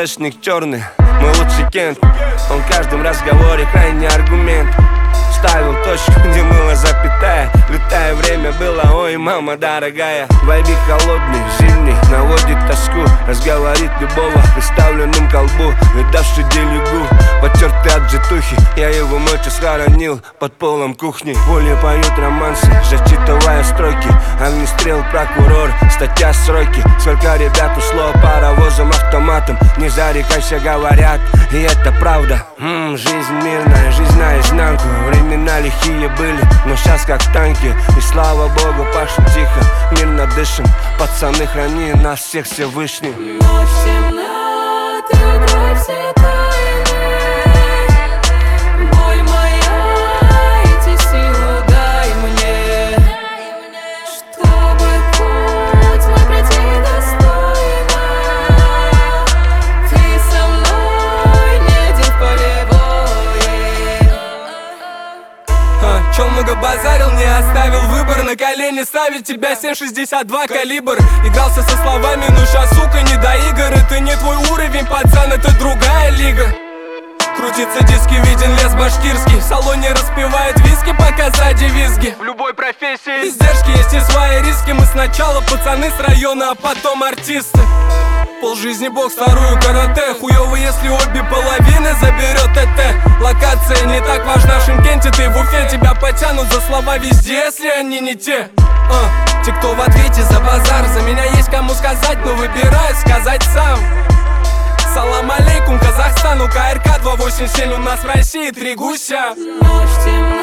ТТшник черный, мой лучший кент. Он в каждом разговоре крайний аргумент. Ставил точку, где была запятая. Лютое время было, ой, мама дорогая. Вайбик холодный, зимний, наводит тоску. Разговорит любого приставленным к колбу. Видавший делегу, потертый от житухи. Я его ночью схоронил под полом кухни. Пули поют романсы, зачитывая строки. Огнестрел, прокурор, статья сроки. Сколько ребят ушло паровозом, автоматом. Не зарекайся, говорят, и это правда. Жизнь мирная, жизнь наизнанку. Времена лихие были, но сейчас как танки. И слава богу, пашем тихо, мирно дышим. Пацаны, храни нас всех Всевышний. Ночь темна, ты укрой все тайны. Боль моя, эти силы дай мне, чтобы путь мой пройти достойно. Ты со мной, не один в поле боя. Чё много базарил, не оставил выбор. На колени ставить тебя 7,62 калибр. Игрался со словами, ну щас, сука, не до игр. Это не твой уровень, пацан, это другая лига. Крутится диски, виден лес башкирский. В салоне распивают виски, пока сзади визги. В любой профессии издержки, есть и свои риски. Мы сначала пацаны с района, а потом артисты. Полжизни бокс, вторую карате. Хуёво, если обе половины заберет ТТ. Локация не так важна в Шымкенте. Ты в Уфе, тебя потянут за слова везде, если они не те. Те, кто в ответе за базар. За меня есть кому сказать, но выбираю сказать сам. Салам алейкум, Казахстану, КРК 287. У нас в России 3 гуся. Ночь темна.